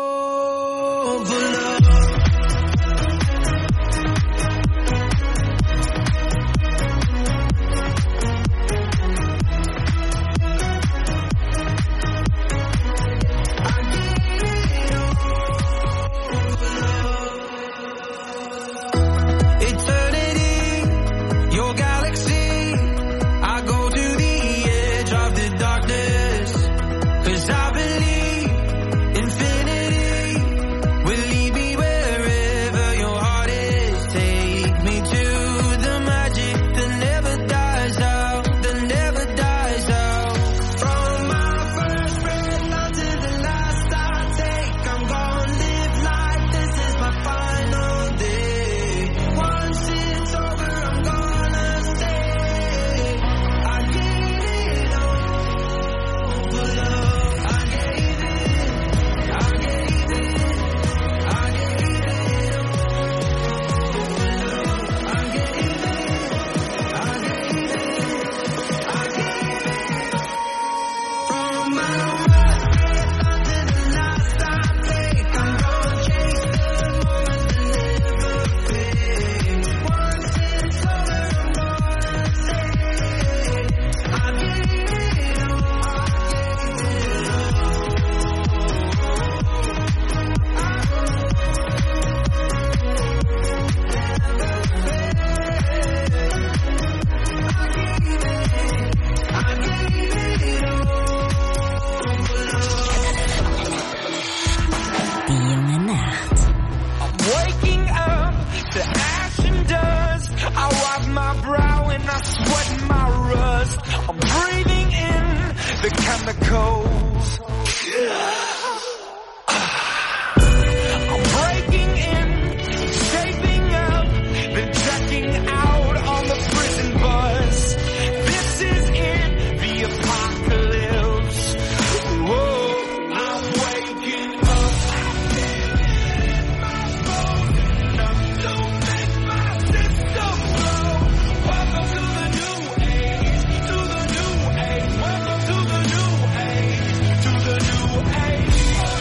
Eternity, your galaxy, I go to the edge of the darkness, 'cause I believe infinity will lead me wherever your heart is. Take me to the magic that never dies out, that never dies out. From my first breath until the last I take, I'm gonna live like this is my final day. Once it's over, I'm gonna say I gave it all for love. I gave it, I gave it, I gave it all for love. I gave it, I gave it, I gave it all. From my first breath until the last I take, I'm gonna chase the moments that never fade. Once it's over, I'm gonna say I gave it all, I gave it all. Die junge Nacht. I'm waking up to ash and dust. I wipe my brow and I sweat my rust. I'm breathing in the chemicals. I'm breaking in, shaping up, then checking out on the prison bus. This is it, the apocalypse. Whoa, I'm waking up. Enough to make my system blow. Welcome to the new age, to the new age. Welcome to the new age, to the new age.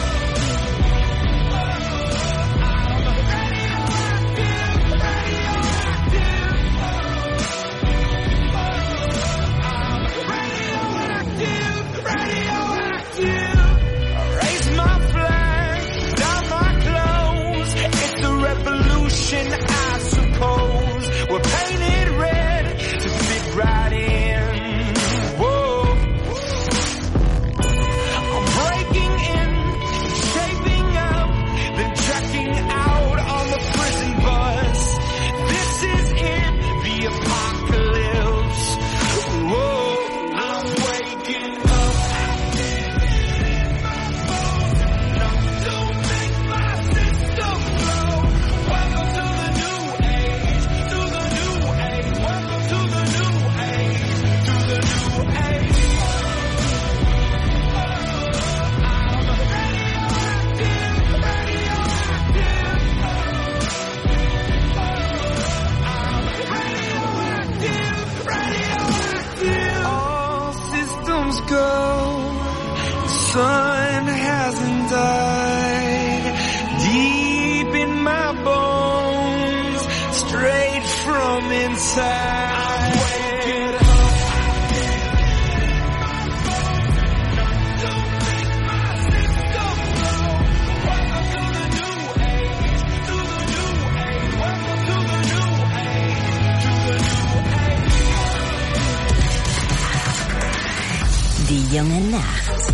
Radioactive, radioactive. Raise my flag, down my clothes. It's a revolution, I suppose. We're painted red to fit right in. Whoa. I'm breaking in, shaping up, then checking out on the prison bus. This is it, the apocalypse. Whoa, I'm waking up. Enough to make my system blow. Welcome to the new age, to the new age. Welcome to the new age, to the new age. I'm radioactive, radioactive. I'm radioactive, radioactive. All systems go. The sun hasn't died. Deep in my bones, straight from inside. I'm waking up. Die junge Nacht.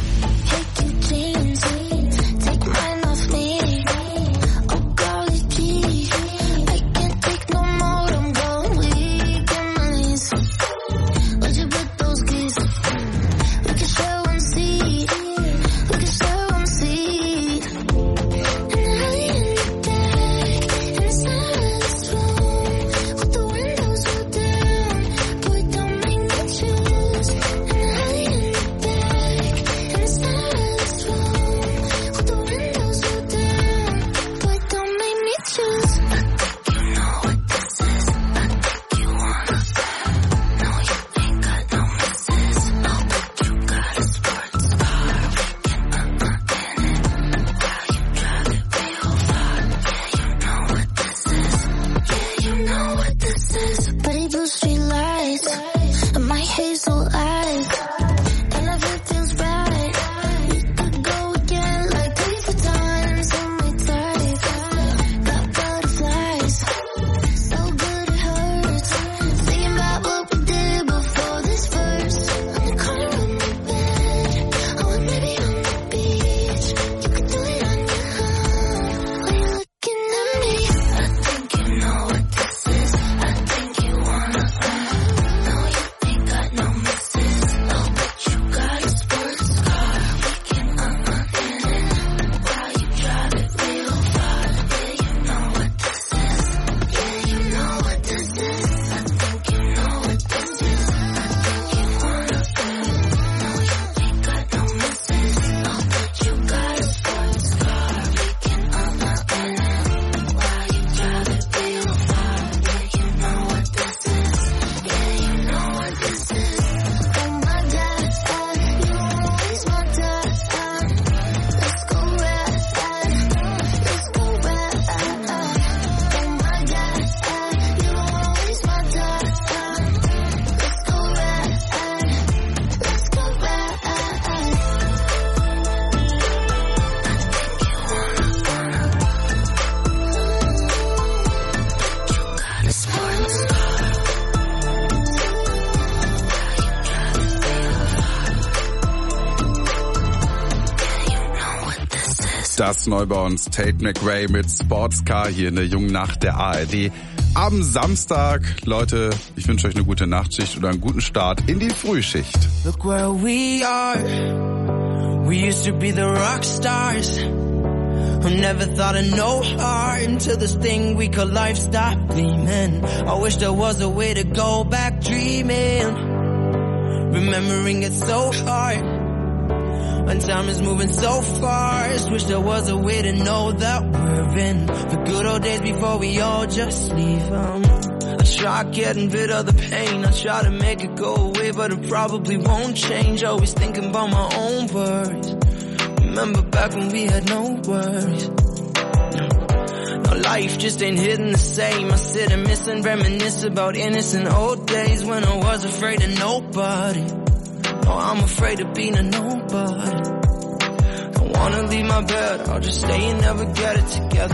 Would you put those keys Das neu bei uns Tate McRae mit Sportscar hier in der jungen Nacht der A R D. Am Samstag, Leute, ich wünsche euch eine gute Nachtschicht oder einen guten Start in die Frühschicht. Look where we are. We used to be the rock stars. Who never thought of no heart until this thing we call life stopped gleaming. I wish there was a way to go back dreaming. Remembering it so hard. When time is moving so fast, wish there was a way to know that we're in the good old days before we all just leave. Um, I try getting rid of the pain, I try to make it go away, but it probably won't change. Always thinking about my own worries. Remember back when we had no worries. Now life just ain't hitting the same. I sit and miss and reminisce about innocent old days when I was afraid of nobody. Oh, I'm afraid of being a nobody. Don't wanna leave my bed, I'll just stay and never get it together.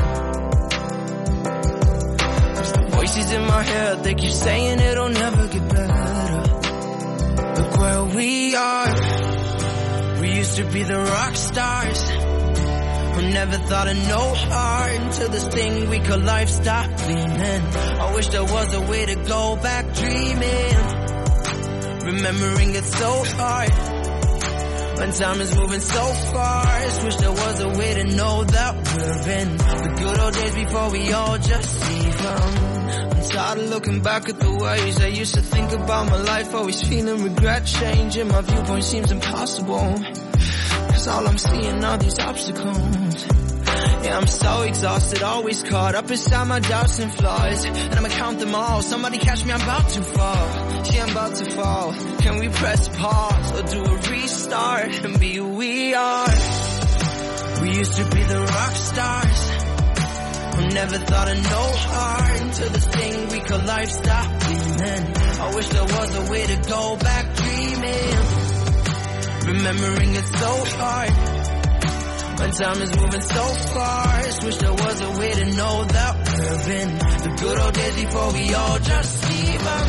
Cause the voices in my head, they keep saying it'll never get better. Look where we are. We used to be the rock stars. Who never thought of no heart until this thing we call life stopped gleaming. I wish there was a way to go back dreaming. Remembering it so hard. When time is moving so fast. Wish there was a way to know that we're in the good old days before we all just leave. Um, I'm tired of looking back at the ways I used to think about my life. Always feeling regret changing. My viewpoint seems impossible. Cause all I'm seeing are these obstacles. Yeah, I'm so exhausted, always caught up inside my doubts and flaws. And I'ma count them all, somebody catch me, I'm about to fall. See, I'm about to fall. Can we press pause or do a restart and be who we are? We used to be the rock stars. Who never thought of no heart until this thing we call life stopped gleaming. I wish there was a way to go back dreaming. Remembering it so hard. When time is moving so fast. Wish there was a way to know that we're in the good old days before we all just leave them.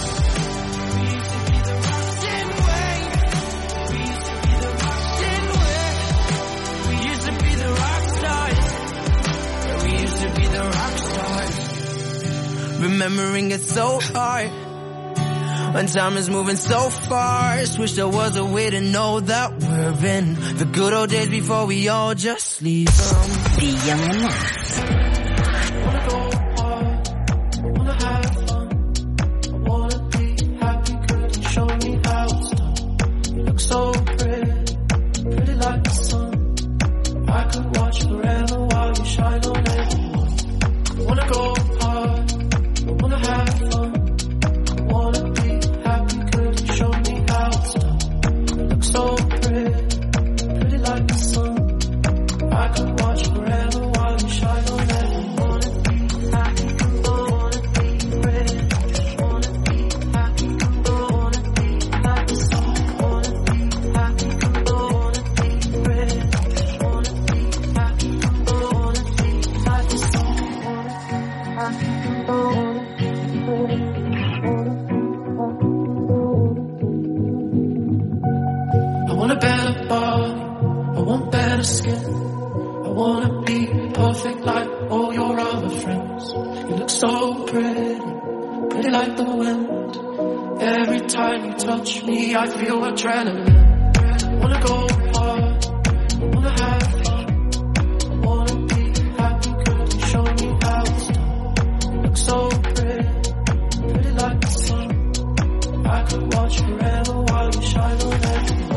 We used to be the rock way. We used to be the rock way. We used to be the rock stars. Yeah, we used to be the rock stars. Remembering it so hard. When time is moving so fast. Wish there was a way to know that we're in the good old days before we all just leave them. Die junge Nacht. Wanna go hard, wanna have fun. I wanna be happy, could you show me how it's done? You look so pretty, pretty like the sun. I could watch forever while you shine on everyone. Wanna go hard, wanna have fun. Wanna be happy, could you show me how it's done? You look so pretty, pretty like the sun. I could watch forever while you shine on everyone. Wanna be happy, wanna be pretty. Wanna be happy, wanna be like the sun. Wanna be happy, wanna be pretty. Wanna be happy, wanna be like the sun. Wanna be happy, wanna be pretty. I want a better body, I want better skin. I wanna be perfect like all your other friends. You look so pretty, pretty like the wind. Every time you touch me, I feel adrenaline. Wanna go hard, wanna have fun. I wanna be happy, could you show me how it's done? You look so pretty, pretty like the sun. I could watch forever while you shine on everyone.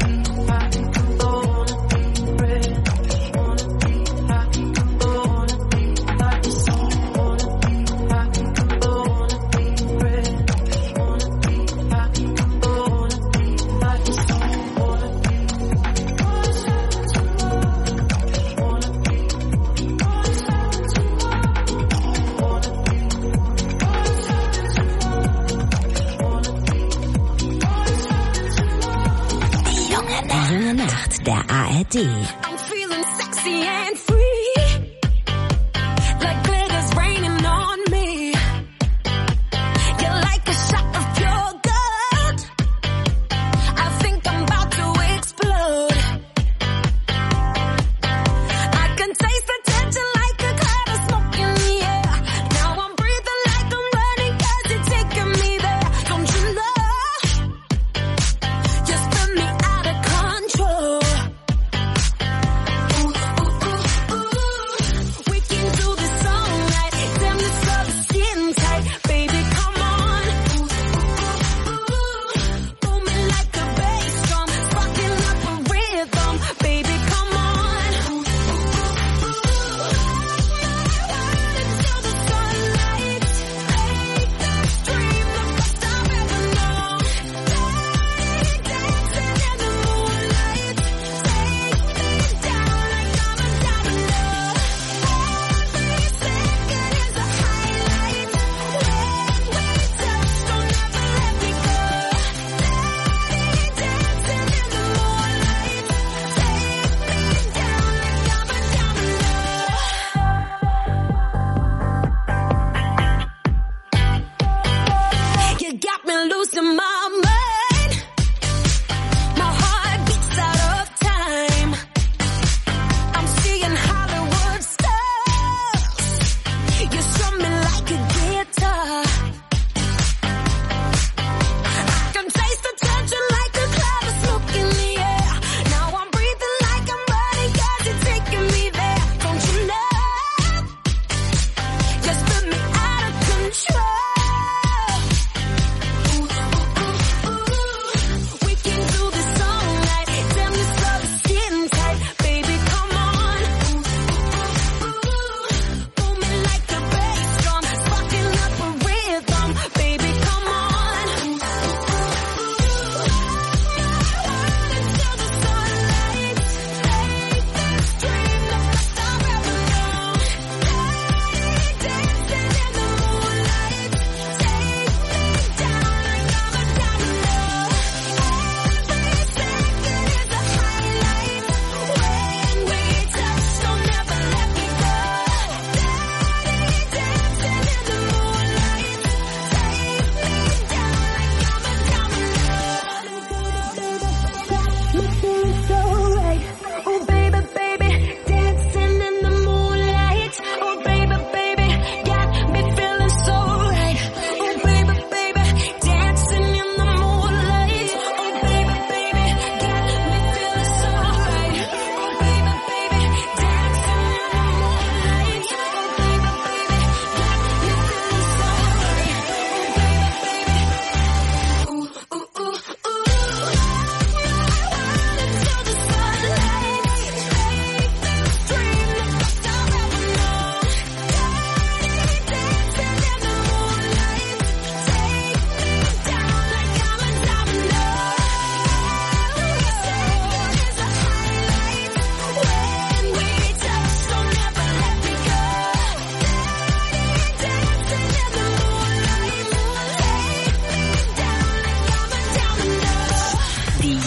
Der A R D. I'm feeling sexy and free, like glitter's raining on me. You're like a shot of pure gold. I think I'm about to explode.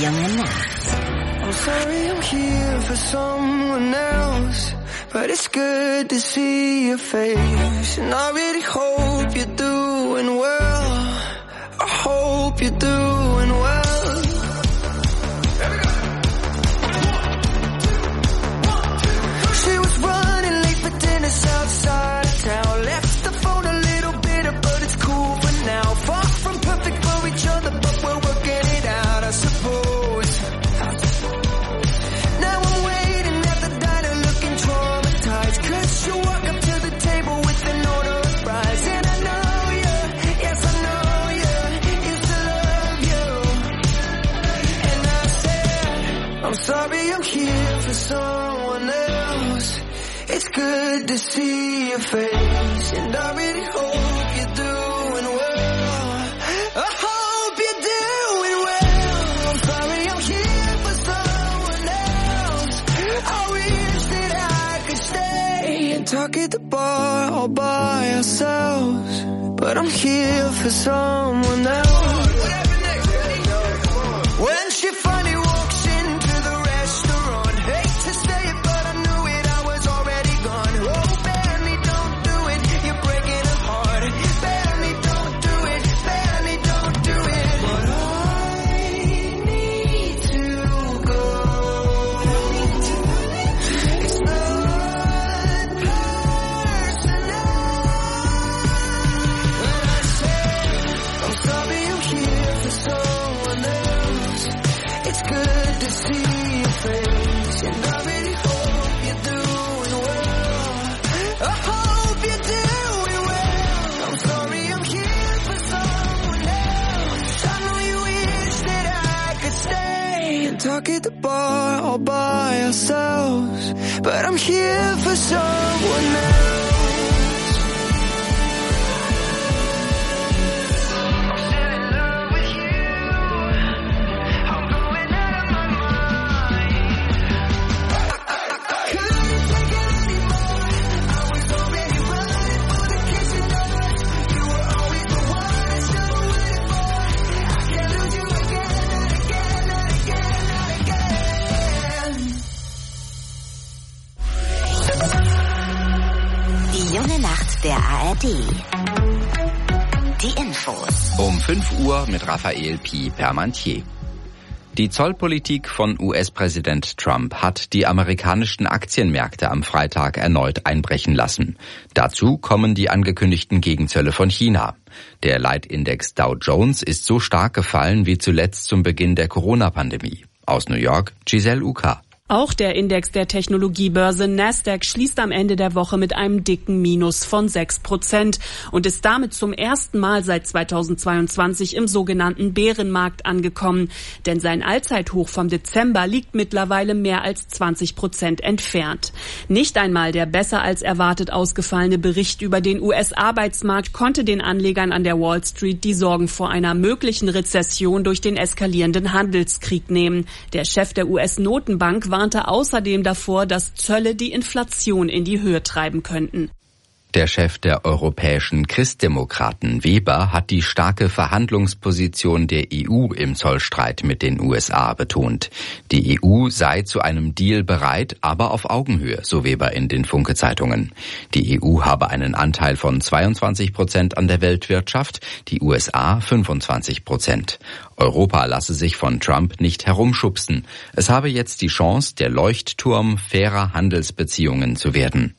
junge Nacht. I'm sorry I'm here for someone else, but it's good to see your face. And I really hope you're doing well. I hope you're doing well. She was running late for dinner outside of town. Left the phone a little bitter, but it's cool for now. Far from perfect for each other, but we're working it out, I suppose. Now I'm waiting at the diner looking traumatized, 'cause you walk up to the table with an order of fries. And I know you, yes I know you, used to love you. And I said, I'm sorry I'm here for someone else. It's good to see your face, and I really hope you're doing well. I hope you're doing well. I'm sorry I'm here for someone else. I wish that I could stay and talk at the bar all by ourselves, but I'm here for someone else. When she finally walks into the restaurant, hate to say it, but I knew it, I was already gone. Oh, Benny, don't do it, you're breaking her heart. Benny, don't do it, Benny, don't do it. But I need to go. It's not personal. When I say, I'm sorry I'm here for someone else. It's good to see your face, and I really hope you're doing well. I hope you're doing well. I'm sorry I'm here for someone else. I know you wish that I could stay and talk at the bar all by ourselves, but I'm here for someone else. Die junge Nacht der A R D. Die Infos. Um fünf Uhr mit Raphael Pi Permantier. Die Zollpolitik von U S-Präsident Trump hat die amerikanischen Aktienmärkte am Freitag erneut einbrechen lassen. Dazu kommen die angekündigten Gegenzölle von China. Der Leitindex Dow Jones ist so stark gefallen wie zuletzt zum Beginn der Corona-Pandemie. Aus New York, Giselle Uka. Auch der Index der Technologiebörse Nasdaq schließt am Ende der Woche mit einem dicken Minus von sechs Prozent und ist damit zum ersten Mal seit zweitausendzweiundzwanzig im sogenannten Bärenmarkt angekommen. Denn sein Allzeithoch vom Dezember liegt mittlerweile mehr als zwanzig Prozent entfernt. Nicht einmal der besser als erwartet ausgefallene Bericht über den U S-Arbeitsmarkt konnte den Anlegern an der Wall Street die Sorgen vor einer möglichen Rezession durch den eskalierenden Handelskrieg nehmen. Der Chef der U S-Notenbank warnte außerdem davor, dass Zölle die Inflation in die Höhe treiben könnten. Der Chef der europäischen Christdemokraten Weber hat die starke Verhandlungsposition der E U im Zollstreit mit den U S A betont. Die E U sei zu einem Deal bereit, aber auf Augenhöhe, so Weber in den Funke-Zeitungen. Die E U habe einen Anteil von zweiundzwanzig Prozent an der Weltwirtschaft, die U S A fünfundzwanzig Prozent. Europa lasse sich von Trump nicht herumschubsen. Es habe jetzt die Chance, der Leuchtturm fairer Handelsbeziehungen zu werden.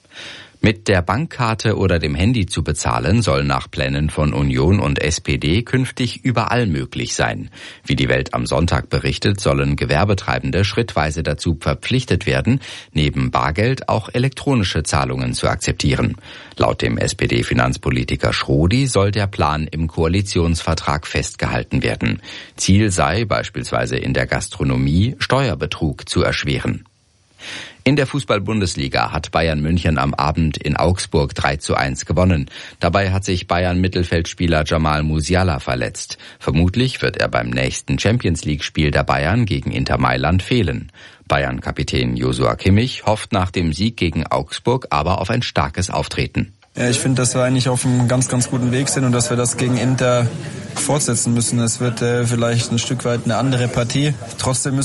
Mit der Bankkarte oder dem Handy zu bezahlen soll nach Plänen von Union und S P D künftig überall möglich sein. Wie die Welt am Sonntag berichtet, sollen Gewerbetreibende schrittweise dazu verpflichtet werden, neben Bargeld auch elektronische Zahlungen zu akzeptieren. Laut dem S P D-Finanzpolitiker Schrodi soll der Plan im Koalitionsvertrag festgehalten werden. Ziel sei beispielsweise in der Gastronomie, Steuerbetrug zu erschweren. In der Fußball-Bundesliga hat Bayern München am Abend in Augsburg drei zu eins gewonnen. Dabei hat sich Bayern-Mittelfeldspieler Jamal Musiala verletzt. Vermutlich wird er beim nächsten Champions-League-Spiel der Bayern gegen Inter Mailand fehlen. Bayern-Kapitän Joshua Kimmich hofft nach dem Sieg gegen Augsburg aber auf ein starkes Auftreten. Ja, ich finde, dass wir eigentlich auf einem ganz, ganz guten Weg sind und dass wir das gegen Inter fortsetzen müssen. Es wird äh, vielleicht ein Stück weit eine andere Partie. Trotzdem müssen